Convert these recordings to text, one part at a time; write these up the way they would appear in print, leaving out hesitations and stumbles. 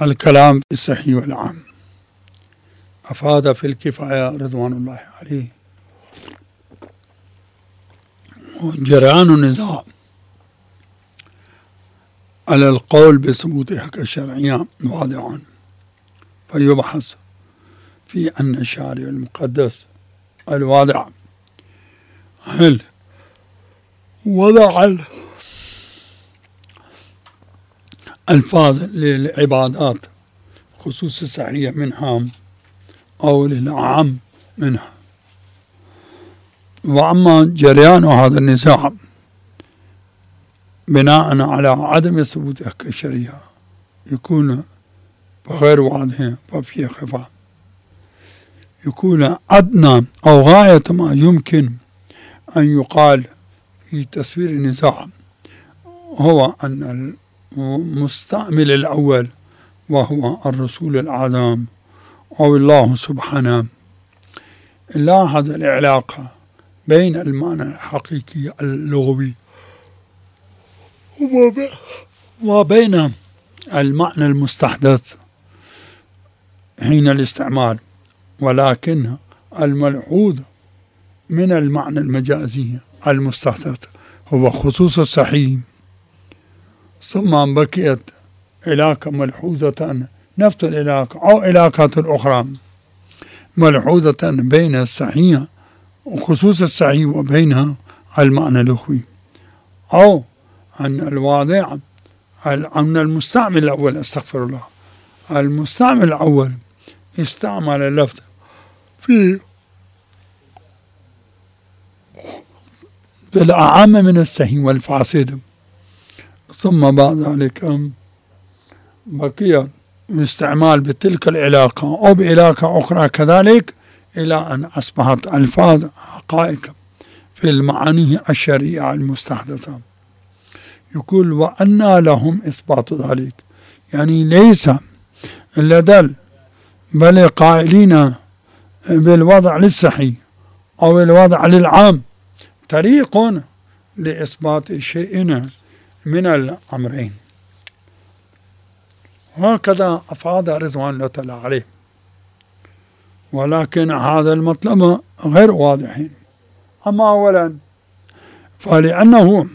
الكلام في الصحيح والعام. أفاد في الكفاية رضوان الله عليه جريان النزاع على القول بثبوتها كشرعية واضح، فيبحث في أن الشارع المقدس الواضع هل وضع الألفاظ للعبادات خصوص الصحية منها أو للعام منها. وأما جريان هذا النزاع بناء على عدم ثبوتها كشريعة يكون غير واضح، ففيه خفاء، يكون أدنى أو غاية ما يمكن أن يقال في تسوير النزاع هو أن المستعمل الأول وهو الرسول الأعظم أو الله سبحانه لاحظ العلاقة بين المعنى الحقيقي اللغوي وبين المعنى المستحدث حين الاستعمال، ولكن الملحوظ من المعنى المجازي المستحدث هو خصوص الصحيح. ثم بقيت علاقة ملحوظة نفس العلاقة أو علاقات أخرى ملحوظة بين الصحيح وخصوص الصحيح وبينها المعنى اللغوي، أو أن الواضع أن المستعمل الأول استغفر الله المستعمل الأول استعمل اللفظ في الأعم من الصحيح والفاسد، ثم بعد ذلك بقي الاستعمال بتلك العلاقة أو بعلاقة أخرى كذلك إلى أن أصبحت ألفاظ حقائق في المعاني الشرعية المستحدثة. يقول وأنى لهم إثبات ذلك، يعني ليس لدى بل قائلين بالوضع للصحيح أو الوضع للعام طريق لإثبات شيء من الأمرين. هكذا أفاد رضوان الله تعالى عليه، ولكن هذا المطلب غير واضح. أما أولا فلأنه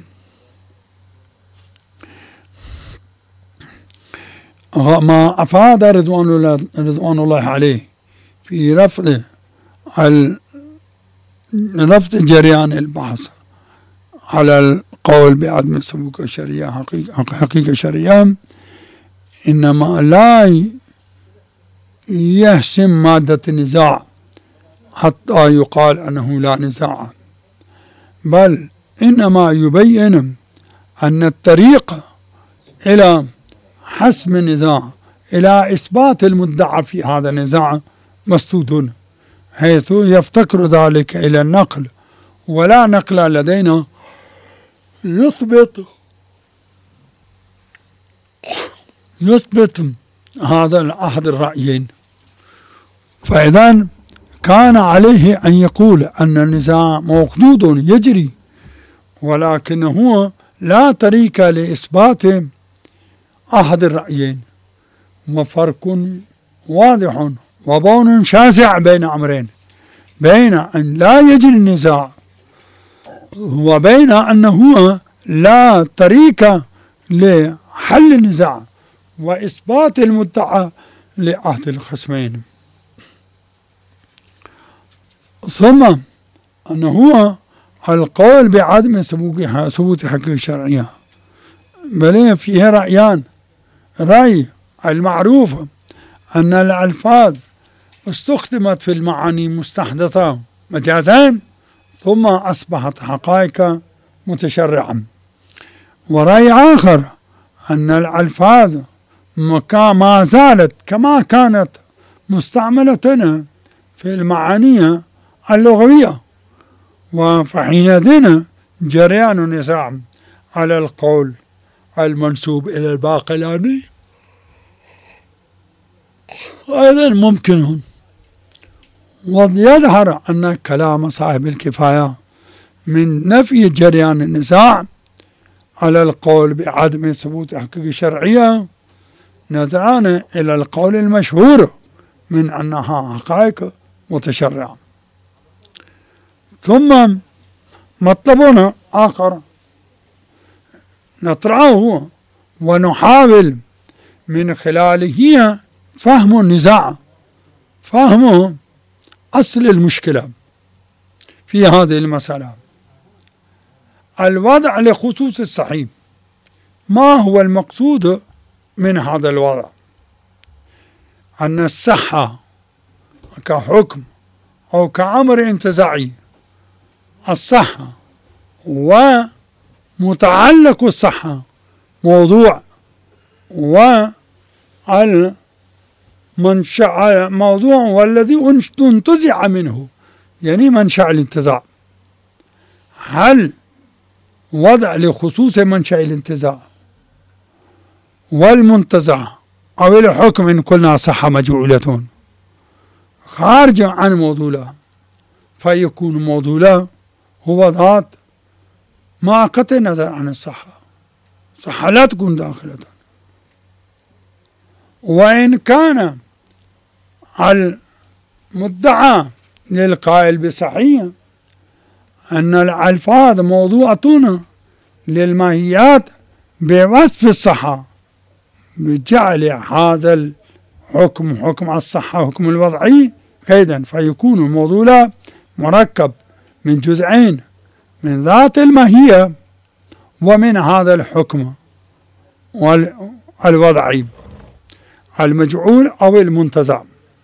ما أفاد رضوان الله عليه في رفض جريان البحث على القول بعدم ثبوت الشريعة حقيقة شرعية، إنما لا يحسم مادة النزاع حتى يقال أنه لا نزاع، بل إنما يبين أن الطريق إلى حسم النزاع إلى إثبات المدعى في هذا النزاع مسدود، حيث يفتقر ذلك إلى النقل، ولا نقل لدينا يثبت هذا أحد الرأيين. فإذا كان عليه أن يقول أن النزاع موجود يجري، ولكن هو لا طريق لإثبات أحد الرأيين، وفرق واضح وبون شاسع بين أمرين، بين أن لا يجري النزاع وبين أنه لا طريق لحل النزاع وإثبات المدعى لأحد الخصمين. ثم أنه القول بعدم ثبوت حقيقة شرعية، بل فيه رأيان: رأي المعروف أن الألفاظ استخدمت في المعاني مستحدثة مجازين ثم أصبحت حقائق متشرعة، ورأي آخر أن الألفاظ ما زالت كما كانت مستعملة في المعاني اللغوية، فحينئذ جريان النزاع على القول المنسوب إلى الباقلاني أيضا ممكن. ويظهر أن كلام صاحب الكفاية من نفي جريان النزاع على القول بعدم ثبوت حقيقة شرعية نظران إلى القول المشهور من أنها حقائق متشرعة. ثم مطلب آخر نطرحه ونحاول من خلاله فهم النزاع، فهم أصل المشكلة في هذه المسألة. الوضع لخصوص الصحيح، ما هو المقصود من هذا الوضع؟ أن الصحة كحكم أو كأمر انتزاعي، الصحة ومتعلق الصحة موضوع، والمنشأ موضوع والذي انتزع منه، يعني منشأ الانتزاع. هل وضع لخصوص منشأ الانتزاع والمنتزع أو الحكم إن قلنا صحة مجعولة خارج عن موضوعه، فيكون موضوعه هو ذات مع قطع النظر عن الصحة، صحة لا تكون داخلة. وإن كان المدعى للقائل بصحيح أن الألفاظ موضوعة للماهيات بوصف الصحة، بجعل هذا الحكم حكم الصحة حكم الوضعي قيدا، فيكون الموضوع مركب من جزئين، من ذات الماهية ومن هذا الحكم والوضعي المجعول أو المنتزع.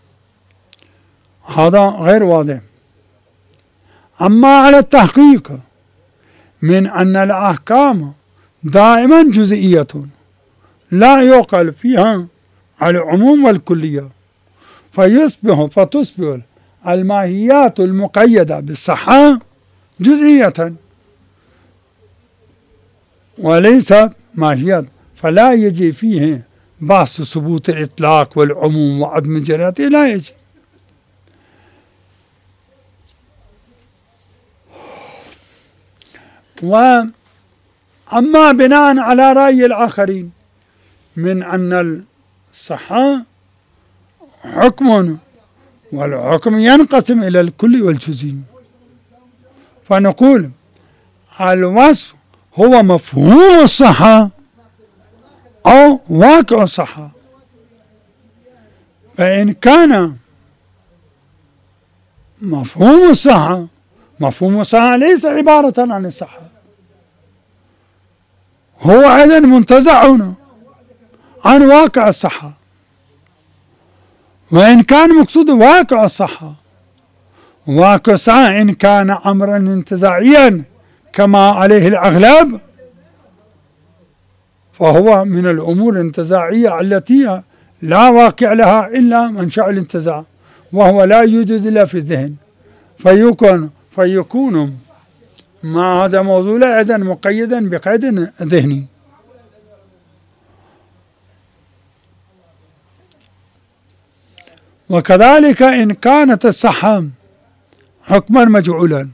هذا غير واضح. أما على التحقيق من أن الأحكام دائما جزئية لا يعقل فيها العموم والكلية، فتصبح الماهيات المقيدة بالصحة جزئية وليست ماهيات، فلا يجي فيه بحث ثبوت الإطلاق والعموم وعدم جريته، لا يجي. وأما بناء على رأي الآخرين من أن الصحة حكم والحكم ينقسم إلى الكل والجزئي، فنقول الوصف هو مفهوم الصحة أو واقع الصحة. فإن كان مفهوم الصحة ليس عبارة عن الصحة، هو أيضا منتزع عن واقع الصحة. وإن كان مقصود واقع الصحة، واقع الصحة إن كان أمرا انتزاعيا كما عليه الأغلب، فهو من الأمور الانتزاعية التي لا واقع لها إلا منشأ الانتزاع، وهو لا يوجد إلا في الذهن، فيكون ما هذا موضوع أيضا مقيدا بقيد ذهني. وكذلك إن كانت الصحة حكما مجعولا،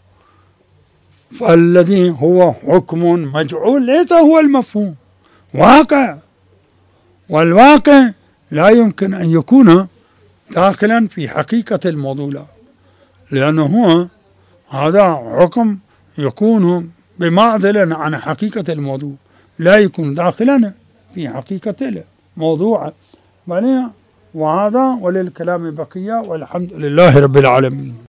فالذي هو حكم مجعول ليس هو المفهوم، واقع، والواقع لا يمكن أن يكون داخلا في حقيقة الموضوع، لأنه هو هذا حكم يكون بمعزل عن حقيقة الموضوع، لا يكون داخلا في حقيقة الموضوع. وهذا وللكلام بقية، والحمد لله رب العالمين.